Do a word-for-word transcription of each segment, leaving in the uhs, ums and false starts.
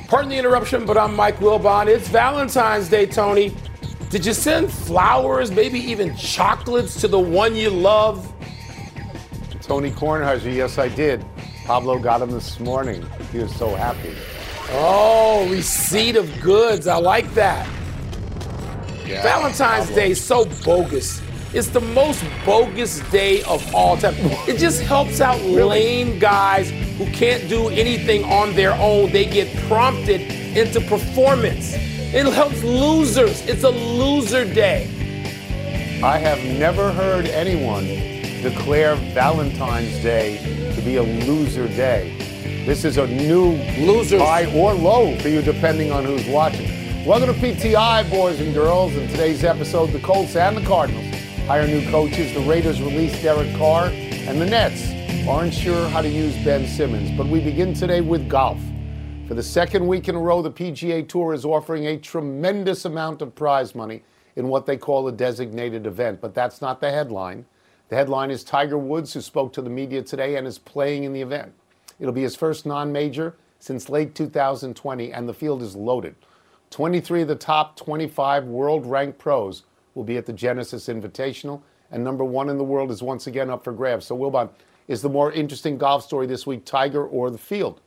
Pardon the interruption, but I'm Mike Wilbon. It's Valentine's Day, Tony. Did you send flowers, maybe even chocolates to the one you love? Tony Kornheiser, yes, I did. Pablo got him this morning. He was so happy. Oh, receipt of goods. I like that. Yeah, Valentine's Pablo. Day is so bogus. It's the most bogus day of all time. It just helps out really? lame guys who can't do anything on their own. They get prompted into performance. It helps losers. It's a loser day. I have never heard anyone declare Valentine's Day to be a loser day. This is a new Losers. high or low for you, depending on who's watching. Welcome to P T I, boys and girls. In today's episode, the Colts and the Cardinals hire new coaches. The Raiders release Derek Carr, and the Nets aren't sure how to use Ben Simmons. But we begin today with golf. For the second week in a row, the P G A Tour is offering a tremendous amount of prize money in what they call a designated event. But that's not the headline. The headline is Tiger Woods, who spoke to the media today and is playing in the event. It'll be his first non-major since late two thousand twenty, and the field is loaded. twenty-three of the top twenty-five world-ranked pros will be at the Genesis Invitational, and number one in the world is once again up for grabs. So, Wilbon, is the more interesting golf story this week Tiger or the field?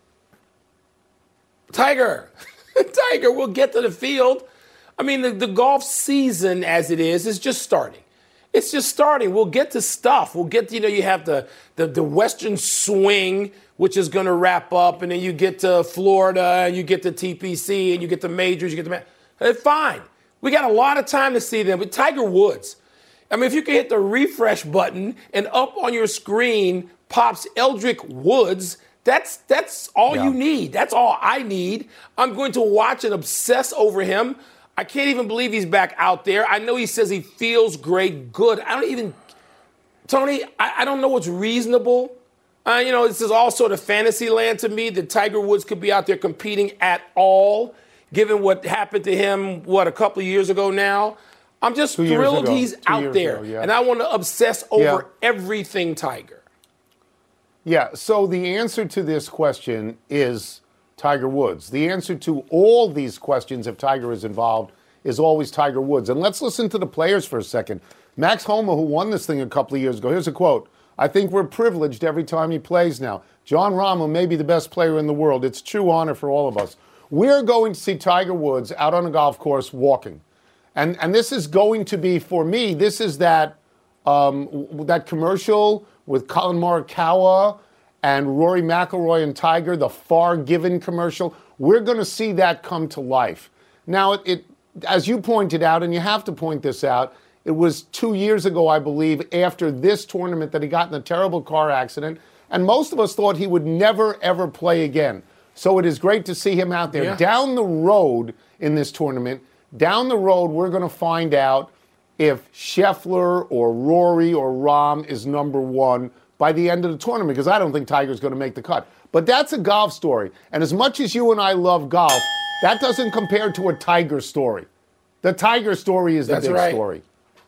Tiger. Tiger, we'll get to the field. I mean, the, the golf season, as it is, is just starting. It's just starting. We'll get to stuff. We'll get to, you know, you have the, the, the Western Swing, which is going to wrap up, and then you get to Florida, and you get to T P C, and you get the majors, you get the... Ma- Fine. We got a lot of time to see them. But Tiger Woods, I mean, if you can hit the refresh button and up on your screen pops Eldrick Woods, that's that's all yeah. you need. That's all I need. I'm going to watch and obsess over him. I can't even believe he's back out there. I know he says he feels great, good. I don't even, Tony, I, I don't know what's reasonable. Uh, you know, this is all sort of fantasy land to me that Tiger Woods could be out there competing at all, given what happened to him, what, a couple of years ago now. I'm just Two thrilled he's Two out there. Ago, yeah. And I want to obsess over yeah. everything Tiger. Yeah, so the answer to this question is Tiger Woods. The answer to all these questions, if Tiger is involved, is always Tiger Woods. And let's listen to the players for a second. Max Homa, who won this thing a couple of years ago, here's a quote. I think we're privileged every time he plays now. Jon Rahm may be the best player in the world. It's true honor for all of us. We're going to see Tiger Woods out on a golf course walking. And and this is going to be, for me, this is that um, that commercial with Colin Morikawa and Rory McIlroy and Tiger, the Far Given commercial. We're going to see that come to life. Now, it, it as you pointed out, and you have to point this out, it was two years ago, I believe, after this tournament that he got in a terrible car accident, and most of us thought he would never, ever play again. So it is great to see him out there. Yeah. Down the road in this tournament, down the road, we're going to find out if Scheffler or Rory or Rahm is number one by the end of the tournament, because I don't think Tiger's going to make the cut. But that's a golf story. And as much as you and I love golf, that doesn't compare to a Tiger story. The Tiger story is the that's big right. story.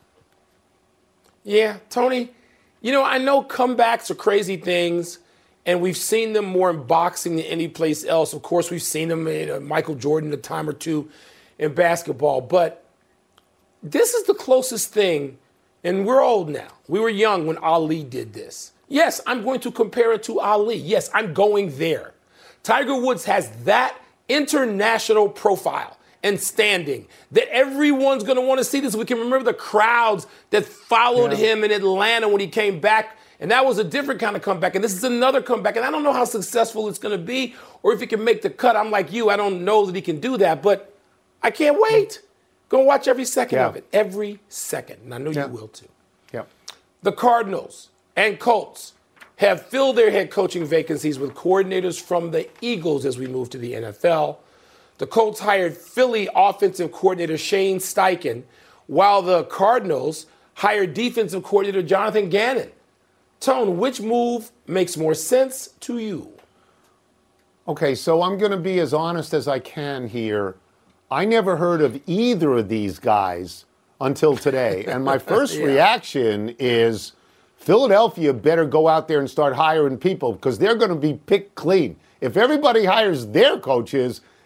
Yeah, Tony, you know, I know comebacks are crazy things, and we've seen them more in boxing than any place else. Of course, we've seen them in uh, Michael Jordan a time or two in basketball. But this is the closest thing, and we're old now. We were young when Ali did this. Yes, I'm going to compare it to Ali. Yes, I'm going there. Tiger Woods has that international profile and standing that everyone's going to want to see this. We can remember the crowds that followed yeah. him in Atlanta when he came back, and that was a different kind of comeback. And this is another comeback, and I don't know how successful it's going to be or if he can make the cut. I'm like you. I don't know that he can do that, but I can't wait. Go watch every second yeah. of it. Every second. And I know yeah. you will too. Yeah. The Cardinals and Colts have filled their head coaching vacancies with coordinators from the Eagles as we move to the N F L. The Colts hired Philly offensive coordinator Shane Steichen, while the Cardinals hired defensive coordinator Jonathan Gannon. Tone, which move makes more sense to you? Okay, so I'm going to be as honest as I can here. I never heard of either of these guys until today. And my first yeah. reaction is Philadelphia better go out there and start hiring people because they're going to be picked clean. If everybody hires their coaches,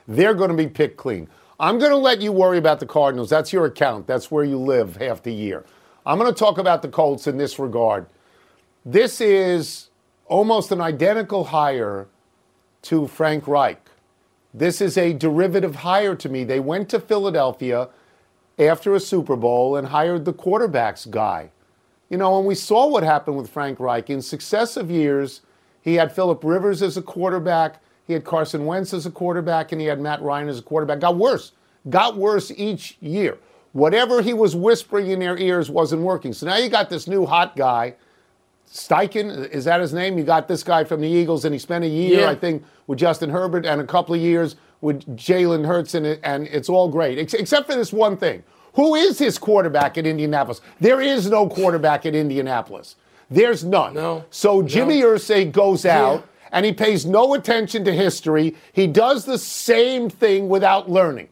they're going to be picked clean. I'm going to let you worry about the Cardinals. That's your account. That's where you live half the year. I'm going to talk about the Colts in this regard. This is almost an identical hire to Frank Reich. This is a derivative hire to me. They went to Philadelphia after a Super Bowl and hired the quarterbacks guy. You know, and we saw what happened with Frank Reich. In successive years, he had Phillip Rivers as a quarterback, he had Carson Wentz as a quarterback, and he had Matt Ryan as a quarterback. Got worse. Got worse each year. Whatever he was whispering in their ears wasn't working. So now you got this new hot guy, Steichen, is that his name? You got this guy from the Eagles, and he spent a year, yeah. I think, with Justin Herbert and a couple of years with Jalen Hurts, and, it, and it's all great, Ex- except for this one thing. Who is his quarterback at Indianapolis? There is no quarterback at Indianapolis. There's none. No. So Jimmy no. Irsay goes out, yeah. and he pays no attention to history. He does the same thing without learning.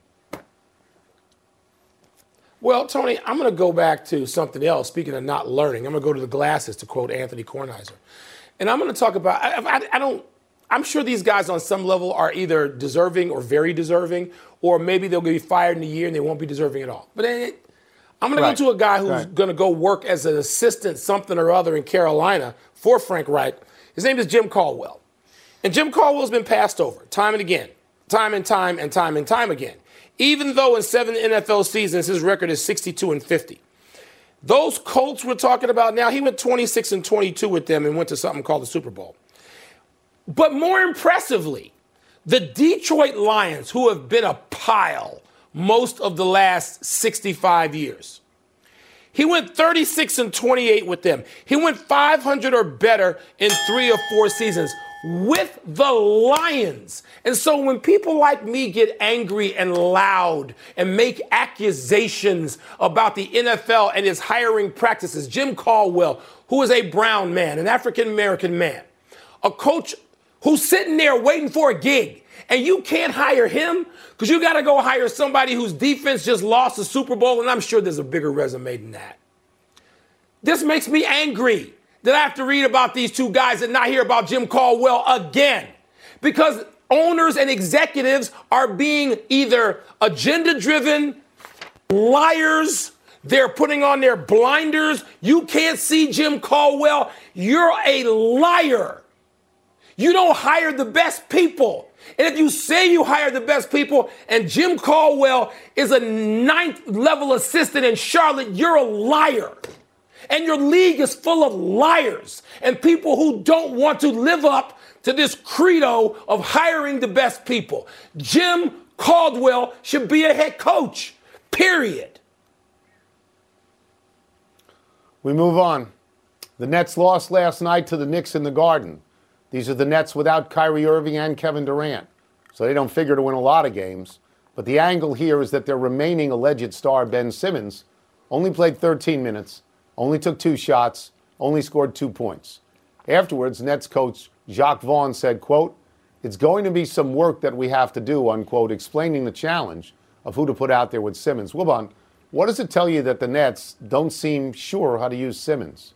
Well, Tony, I'm going to go back to something else. Speaking of not learning, I'm going to go to the glasses, to quote Anthony Kornheiser. And I'm going to talk about, I, I, I don't, I'm sure these guys on some level are either deserving or very deserving, or maybe they'll be fired in a year and they won't be deserving at all. But it, I'm going right. to go to a guy who's right. going to go work as an assistant something or other in Carolina for Frank Reich. His name is Jim Caldwell. And Jim Caldwell's been passed over time and again, time and time and time and time again. Even though in seven N F L seasons his record is sixty-two and fifty. Those Colts we're talking about now, he went twenty-six and twenty-two with them and went to something called the Super Bowl. But more impressively, the Detroit Lions, who have been a pile most of the last sixty-five years, he went thirty-six and twenty-eight with them. He went five hundred or better in three or four seasons with the Lions. And so when people like me get angry and loud and make accusations about the N F L and its hiring practices, Jim Caldwell, who is a brown man, an African-American man, a coach who's sitting there waiting for a gig, and you can't hire him because you got to go hire somebody whose defense just lost the Super Bowl, and I'm sure there's a bigger resume than that. This makes me angry that I have to read about these two guys and not hear about Jim Caldwell again, because owners and executives are being either agenda-driven, liars, they're putting on their blinders. You can't see Jim Caldwell. You're a liar. You don't hire the best people. And if you say you hire the best people and Jim Caldwell is a ninth level assistant in Charlotte, you're a liar. And your league is full of liars and people who don't want to live up to this credo of hiring the best people. Jim Caldwell should be a head coach, period. We move on. The Nets lost last night to the Knicks in the Garden. These are the Nets without Kyrie Irving and Kevin Durant, so they don't figure to win a lot of games. But the angle here is that their remaining alleged star, Ben Simmons, only played thirteen minutes, only took two shots, only scored two points. Afterwards, Nets coach Jacques Vaughn said, quote, "It's going to be some work that we have to do," unquote, explaining the challenge of who to put out there with Simmons. Wilbon, what does it tell you that the Nets don't seem sure how to use Simmons?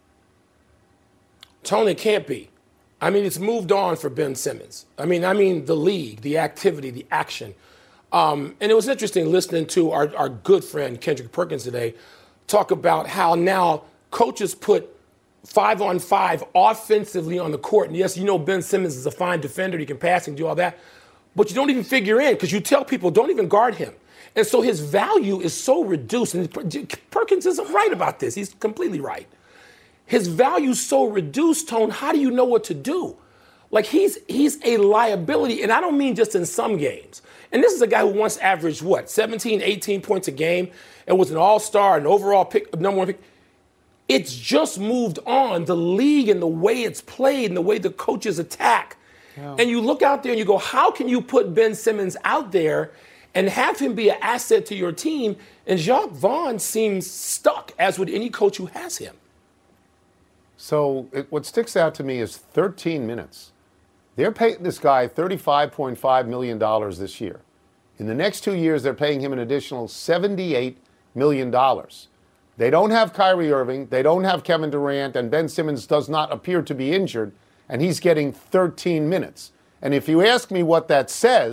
Tony, it can't be. I mean, it's moved on for Ben Simmons. I mean, I mean the league, the activity, the action. Um, and it was interesting listening to our, our good friend Kendrick Perkins today talk about how now coaches put five on five offensively on the court. And yes, you know Ben Simmons is a fine defender. He can pass and do all that. But you don't even figure in because you tell people don't even guard him. And so his value is so reduced. And Perkins isn't right about this. He's completely right. His value's so reduced, Tone, how do you know what to do? Like, he's he's a liability, and I don't mean just in some games. And this is a guy who once averaged, what, seventeen, eighteen points a game and was an all-star, an overall pick, number one pick. It's just moved on, the league and the way it's played and the way the coaches attack. Yeah. And you look out there and you go, how can you put Ben Simmons out there and have him be an asset to your team? And Jacques Vaughn seems stuck, as would any coach who has him. So it, what sticks out to me is thirteen minutes. They're paying this guy thirty-five point five million dollars this year. In the next two years, they're paying him an additional seventy-eight million dollars. They don't have Kyrie Irving. They don't have Kevin Durant. And Ben Simmons does not appear to be injured. And he's getting thirteen minutes. And if you ask me what that says,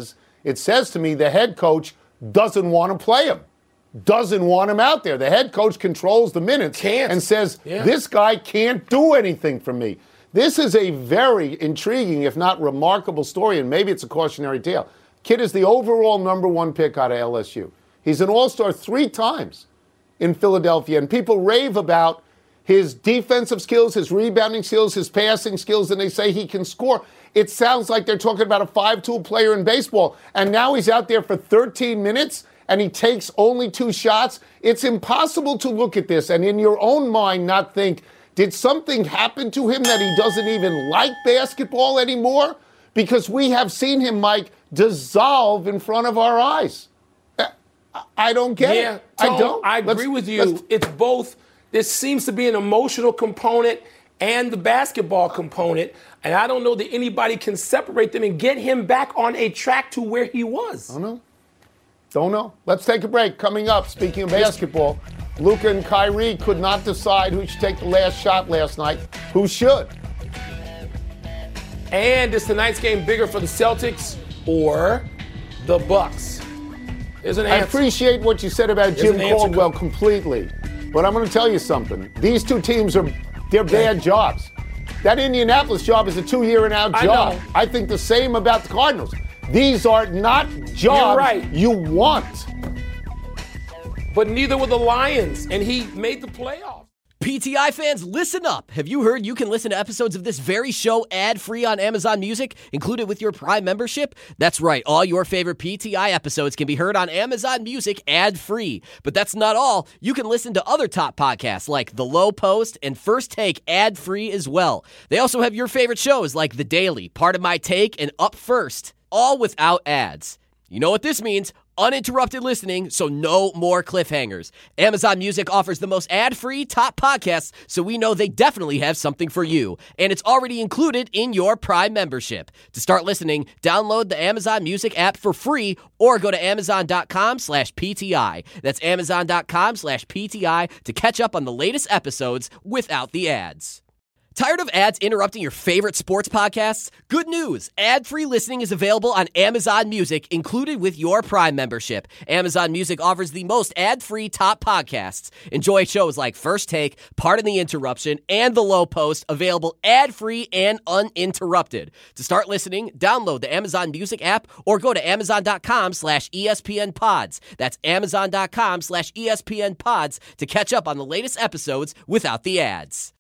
It says to me the head coach doesn't want to play him, doesn't want him out there. The head coach controls the minutes Can't. and says, yeah. this guy can't do anything for me. This is a very intriguing, if not remarkable story, and maybe it's a cautionary tale. Kid is the overall number one pick out of L S U. He's an all-star three times in Philadelphia, and people rave about his defensive skills, his rebounding skills, his passing skills, and they say he can score. It sounds like they're talking about a five-tool player in baseball, and now he's out there for thirteen minutes, and he takes only two shots. It's impossible to look at this and in your own mind not think, did something happen to him that he doesn't even like basketball anymore? Because we have seen him, Mike, dissolve in front of our eyes. I don't get yeah, it. Tone, I don't. I agree let's, with you. It's both. There seems to be an emotional component and the basketball component, and I don't know that anybody can separate them and get him back on a track to where he was. I don't know. Don't know. Let's take a break. Coming up, speaking of basketball, Luka and Kyrie could not decide who should take the last shot last night. Who should? And is tonight's game bigger for the Celtics or the Bucks? There's an I answer. appreciate what you said about There's Jim an answer. Caldwell completely, but I'm going to tell you something. These two teams are they're bad jobs. That Indianapolis job is a two-year and out I job. know. I think the same about the Cardinals. These are not jobs right. you want. But neither were the Lions, and he made the playoffs. P T I fans, listen up. Have you heard you can listen to episodes of this very show ad-free on Amazon Music, included with your Prime membership? That's right. All your favorite P T I episodes can be heard on Amazon Music ad-free. But that's not all. You can listen to other top podcasts like The Low Post and First Take ad-free as well. They also have your favorite shows like The Daily, Part of My Take, and Up First, all without ads. You know what this means? Uninterrupted listening, so no more cliffhangers. Amazon Music offers the most ad-free top podcasts, so we know they definitely have something for you. And it's already included in your Prime membership. To start listening, download the Amazon Music app for free or go to amazon.com slash PTI. That's amazon.com slash PTI to catch up on the latest episodes without the ads. Tired of ads interrupting your favorite sports podcasts? Good news! Ad-free listening is available on Amazon Music, included with your Prime membership. Amazon Music offers the most ad-free top podcasts. Enjoy shows like First Take, Pardon the Interruption, and The Low Post, available ad-free and uninterrupted. To start listening, download the Amazon Music app or go to amazon.com slash ESPN pods. That's amazon.com slash ESPN pods to catch up on the latest episodes without the ads.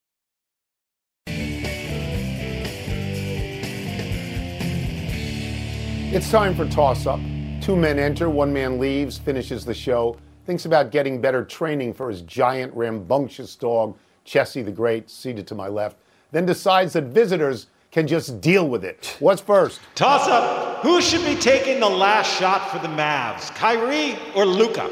It's time for toss-up. Two men enter, one man leaves, finishes the show, thinks about getting better training for his giant, rambunctious dog, Chessie the Great, seated to my left, then decides that visitors can just deal with it. What's first? Toss-up. Who should be taking the last shot for the Mavs, Kyrie or Luka?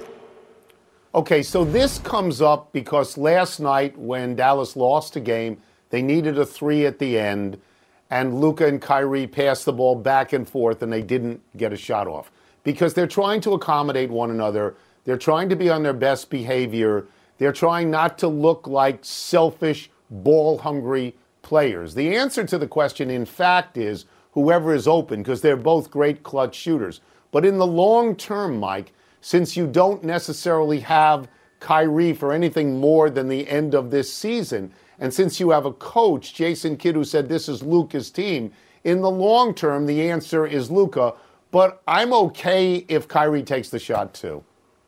Okay, so this comes up because last night when Dallas lost a game, they needed a three at the end, and Luka and Kyrie passed the ball back and forth, and they didn't get a shot off. Because they're trying to accommodate one another. They're trying to be on their best behavior. They're trying not to look like selfish, ball-hungry players. The answer to the question, in fact, is whoever is open, because they're both great clutch shooters. But in the long term, Mike, since you don't necessarily have Kyrie for anything more than the end of this season, and since you have a coach, Jason Kidd, who said this is Luka's team, in the long term, the answer is Luka. But I'm okay if Kyrie takes the shot, too.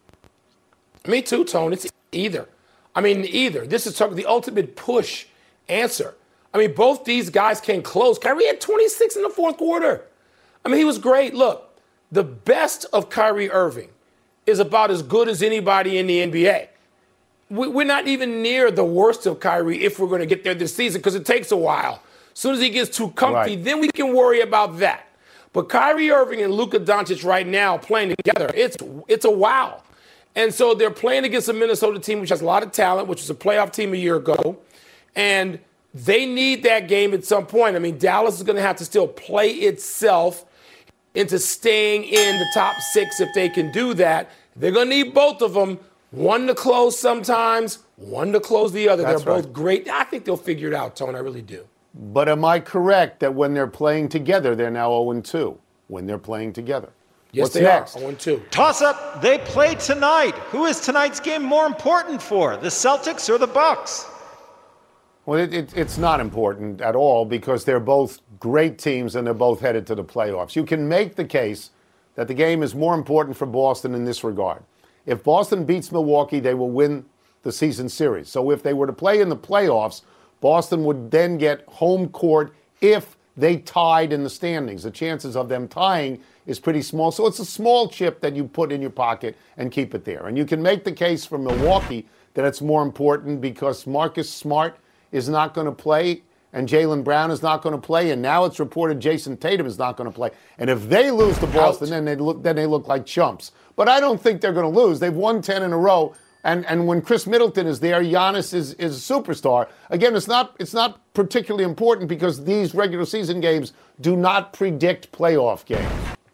Me too, Tone. It's either. I mean, either. This is the ultimate push answer. I mean, both these guys came close. Kyrie had twenty-six in the fourth quarter. I mean, he was great. Look, the best of Kyrie Irving is about as good as anybody in the N B A. We're not even near the worst of Kyrie if we're going to get there this season because it takes a while. As soon as he gets too comfy, right. then we can worry about that. But Kyrie Irving and Luka Doncic right now playing together, it's it's a wow. And so they're playing against a Minnesota team which has a lot of talent, which was a playoff team a year ago. And they need that game at some point. I mean, Dallas is going to have to still play itself into staying in the top six if they can do that. They're going to need both of them. One to close sometimes, one to close the other. That's They're both right. great. I think they'll figure it out, Tone. I really do. But am I correct that when they're playing together, they're now oh and two? when they're playing together. Yes, What's they next? are. oh and two. Toss-up, they play tonight. Who is tonight's game more important for, the Celtics or the Bucks? Well, it, it, it's not important at all because they're both great teams and they're both headed to the playoffs. You can make the case that the game is more important for Boston in this regard. If Boston beats Milwaukee, they will win the season series. So if they were to play in the playoffs, Boston would then get home court if they tied in the standings. The chances of them tying is pretty small. So it's a small chip that you put in your pocket and keep it there. And you can make the case for Milwaukee that it's more important because Marcus Smart is not going to play and Jaylen Brown is not going to play. And now it's reported Jason Tatum is not going to play. And if they lose to Boston, then they look then they look like chumps. But I don't think they're going to lose. They've won ten in a row. And and when Chris Middleton is there, Giannis is, is a superstar. Again, it's not it's not particularly important because these regular season games do not predict playoff games.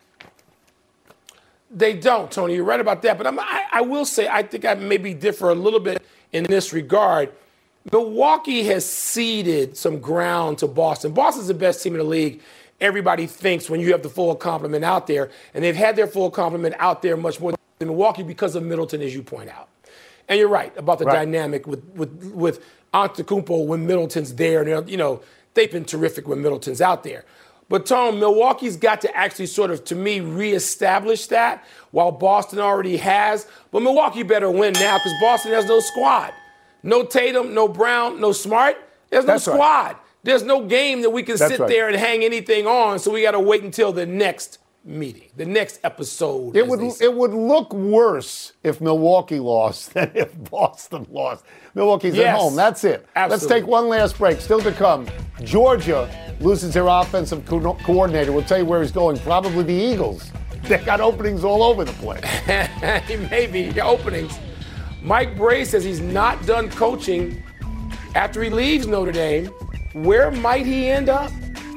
They don't, Tony. You're right about that. But I'm, I, I will say I think I maybe differ a little bit in this regard. Milwaukee has ceded some ground to Boston. Boston's the best team in the league. Everybody thinks when you have the full complement out there, and they've had their full complement out there much more than Milwaukee because of Middleton, as you point out. And you're right about the right. dynamic with with with Antetokounmpo when Middleton's there. And, you know, they've been terrific when Middleton's out there. But, Tom, Milwaukee's got to actually sort of, to me, reestablish that while Boston already has. But Milwaukee better win now because Boston has no squad. No Tatum, no Brown, no Smart. There's no That's squad. Right. There's no game that we can That's sit right. there and hang anything on. So we got to wait until the next meeting, the next episode. It would it would look worse if Milwaukee lost than if Boston lost. Milwaukee's yes, at home. That's it. Absolutely. Let's take one last break. Still to come. Georgia loses their offensive co- coordinator. We'll tell you where he's going. Probably the Eagles. They got openings all over the place. Maybe openings. Mike Brey says he's not done coaching after he leaves Notre Dame. Where might he end up?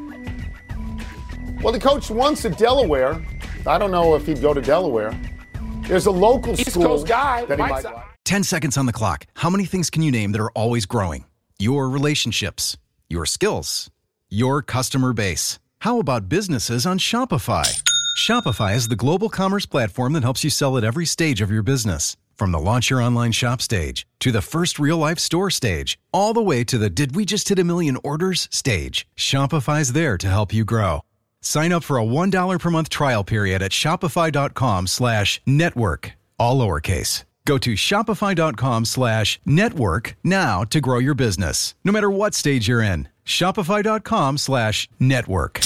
Well, the coach once at Delaware. I don't know if he'd go to Delaware. There's a local East school Coast guy, that he might might like. Ten seconds on the clock. How many things can you name that are always growing? Your relationships, your skills, your customer base. How about businesses on Shopify? Shopify is the global commerce platform that helps you sell at every stage of your business. From the launch your online shop stage to the first real-life store stage, all the way to the did we just hit a million orders stage. Shopify's there to help you grow. Sign up for a one dollar per month trial period at shopify.com slash network, all lowercase. Go to shopify.com slash network now to grow your business, no matter what stage you're in. Shopify.com slash network.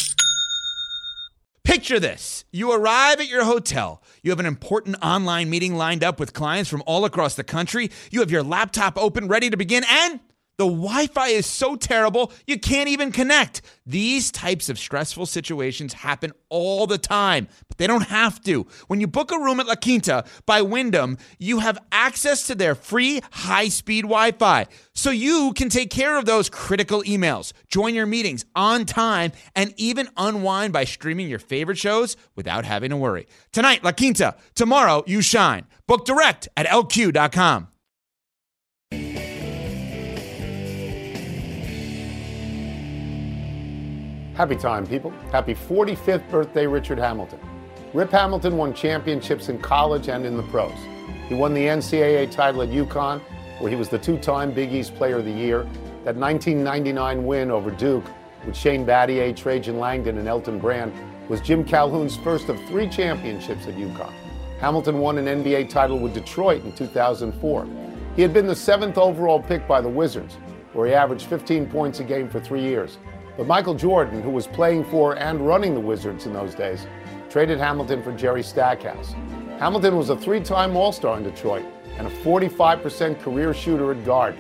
Picture this. You arrive at your hotel. You have an important online meeting lined up with clients from all across the country. You have your laptop open, ready to begin, and the Wi-Fi is so terrible, you can't even connect. These types of stressful situations happen all the time, but they don't have to. When you book a room at La Quinta by Wyndham, you have access to their free high-speed Wi-Fi, so you can take care of those critical emails, join your meetings on time, and even unwind by streaming your favorite shows without having to worry. Tonight, La Quinta. Tomorrow, you shine. Book direct at L Q dot com. Happy time, people. Happy forty-fifth birthday, Richard Hamilton. Rip Hamilton won championships in college and in the pros. He won the N C double A title at UConn, where he was the two-time Big East Player of the Year. That nineteen ninety-nine win over Duke with Shane Battier, Trajan Langdon, and Elton Brand was Jim Calhoun's first of three championships at UConn. Hamilton won an N B A title with Detroit in two thousand four. He had been the seventh overall pick by the Wizards, where he averaged fifteen points a game for three years. But Michael Jordan, who was playing for and running the Wizards in those days, traded Hamilton for Jerry Stackhouse. Hamilton was a three-time All-Star in Detroit and a forty-five percent career shooter at guard.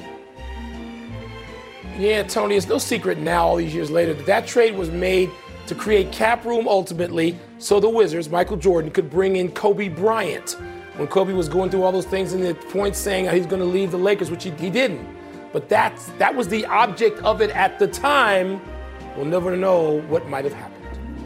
Yeah, Tony, it's no secret now, all these years later, that that trade was made to create cap room ultimately so the Wizards, Michael Jordan, could bring in Kobe Bryant when Kobe was going through all those things and the points saying he's going to leave the Lakers, which he, he didn't. But that's, that was the object of it at the time. We'll never know what might have happened.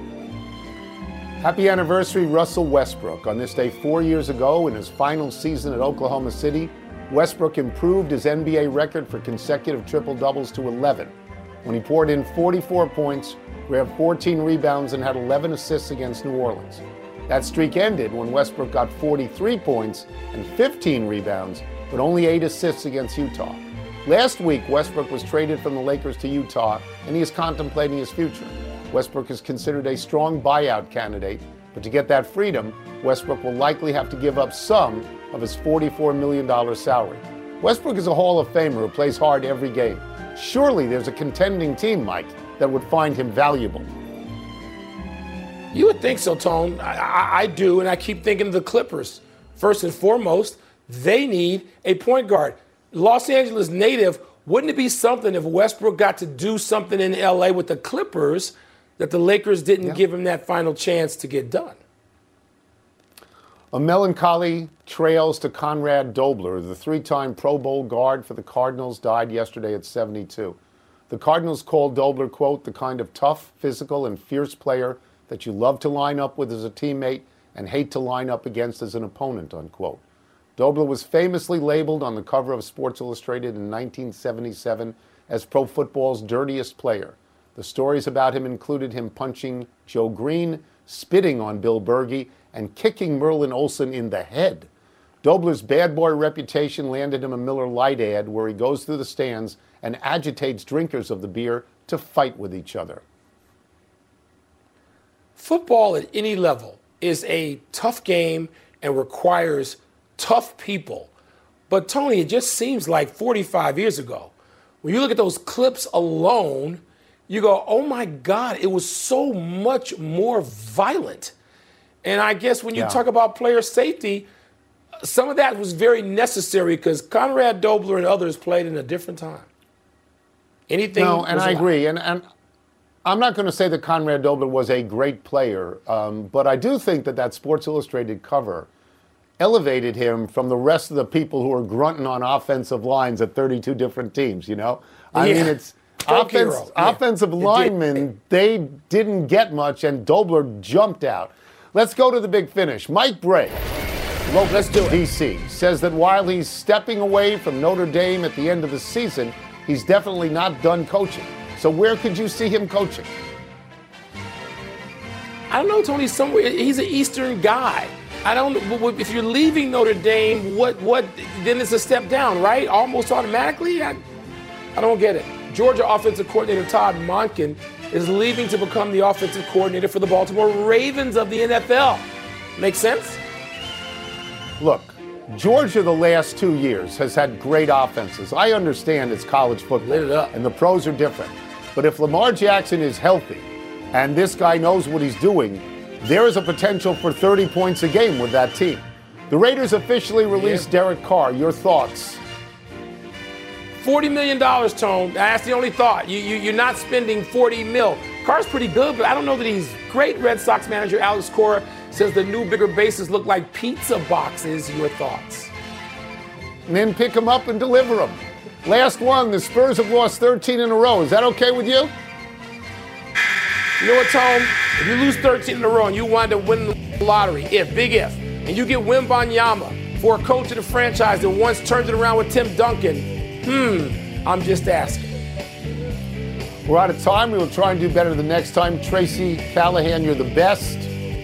Happy anniversary, Russell Westbrook. On this day four years ago, in his final season at Oklahoma City, Westbrook improved his N B A record for consecutive triple-doubles to eleven when he poured in forty-four points, grabbed fourteen rebounds and had eleven assists against New Orleans. That streak ended when Westbrook got forty-three points and fifteen rebounds, but only eight assists against Utah. Last week, Westbrook was traded from the Lakers to Utah, and he is contemplating his future. Westbrook is considered a strong buyout candidate, but to get that freedom, Westbrook will likely have to give up some of his forty-four million dollars salary. Westbrook is a Hall of Famer who plays hard every game. Surely there's a contending team, Mike, that would find him valuable. You would think so, Tone. I, I, I do, and I keep thinking of the Clippers. First and foremost, they need a point guard. Los Angeles native, wouldn't it be something if Westbrook got to do something in L A with the Clippers that the Lakers didn't yeah. give him that final chance to get done? A melancholy trails to Conrad Dobler, the three-time Pro Bowl guard for the Cardinals, died yesterday at seventy-two. The Cardinals called Dobler, quote, the kind of tough, physical, and fierce player that you love to line up with as a teammate and hate to line up against as an opponent, unquote. Dobler was famously labeled on the cover of Sports Illustrated in nineteen seventy-seven as pro football's dirtiest player. The stories about him included him punching Joe Green, spitting on Bill Bergey, and kicking Merlin Olsen in the head. Dobler's bad boy reputation landed him a Miller Lite ad where he goes through the stands and agitates drinkers of the beer to fight with each other. Football at any level is a tough game and requires tough people. But, Tony, it just seems like forty-five years ago. When you look at those clips alone, you go, oh, my God, it was so much more violent. And I guess when you yeah. talk about player safety, some of that was very necessary because Conrad Dobler and others played in a different time. Anything? No, and I agree. And, and I'm not going to say that Conrad Dobler was a great player, um, but I do think that that Sports Illustrated cover elevated him from the rest of the people who are grunting on offensive lines at thirty-two different teams, you know? I yeah. mean, it's offense, yeah. offensive linemen, they didn't get much, and Dobler jumped out. Let's go to the big finish. Mike Bray, local Let's do it. D C, says that while he's stepping away from Notre Dame at the end of the season, he's definitely not done coaching. So where could you see him coaching? I don't know, Tony. Somewhere he's an Eastern guy. I don't. If you're leaving Notre Dame, what? What? Then it's a step down, right? Almost automatically. I, I don't get it. Georgia offensive coordinator Todd Monken is leaving to become the offensive coordinator for the Baltimore Ravens of the N F L. Make sense? Look, Georgia the last two years has had great offenses. I understand it's college football, Lit it up. and the pros are different. But if Lamar Jackson is healthy and this guy knows what he's doing, there is a potential for thirty points a game with that team. The Raiders officially released yeah. Derek Carr. Your thoughts? forty million dollars, Tone. That's the only thought. You, you, you're not spending forty mil. Carr's pretty good, but I don't know that he's great. Red Sox manager Alex Cora says the new, bigger bases look like pizza boxes. Your thoughts? And then pick them up and deliver them. Last one, the Spurs have lost thirteen in a row. Is that okay with you? You know what, Tone? If you lose thirteen in a row and you wind up winning the lottery, if, big if, and you get Wembanyama for a coach of the franchise that once turned it around with Tim Duncan, Hmm, I'm just asking. We're out of time. We will try and do better the next time. Tracy Callahan, you're the best.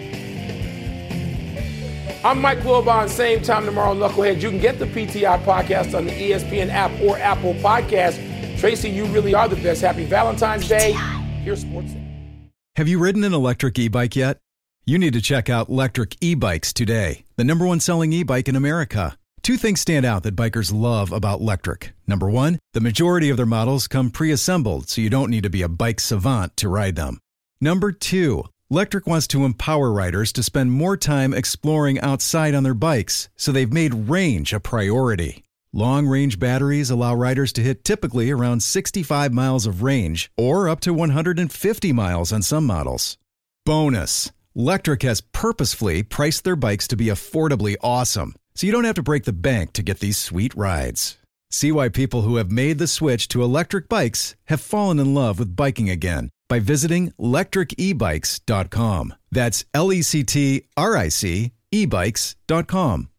I'm Mike Wilbon, same time tomorrow, Knuckleheads. You can get the P T I podcast on the E S P N app or Apple Podcast. Tracy, you really are the best. Happy Valentine's Day. Here's Sports. Have you ridden an electric e-bike yet? You need to check out Lectric E-Bikes today, the number one selling e-bike in America. Two things stand out that bikers love about Lectric. Number one, the majority of their models come pre-assembled, so you don't need to be a bike savant to ride them. Number two, Lectric wants to empower riders to spend more time exploring outside on their bikes, so they've made range a priority. Long-range batteries allow riders to hit typically around sixty-five miles of range, or up to one hundred fifty miles on some models. Bonus, Lectric has purposefully priced their bikes to be affordably awesome, so you don't have to break the bank to get these sweet rides. See why people who have made the switch to electric bikes have fallen in love with biking again by visiting lectric e bikes dot com. That's L E C T R I C e bikes dot com.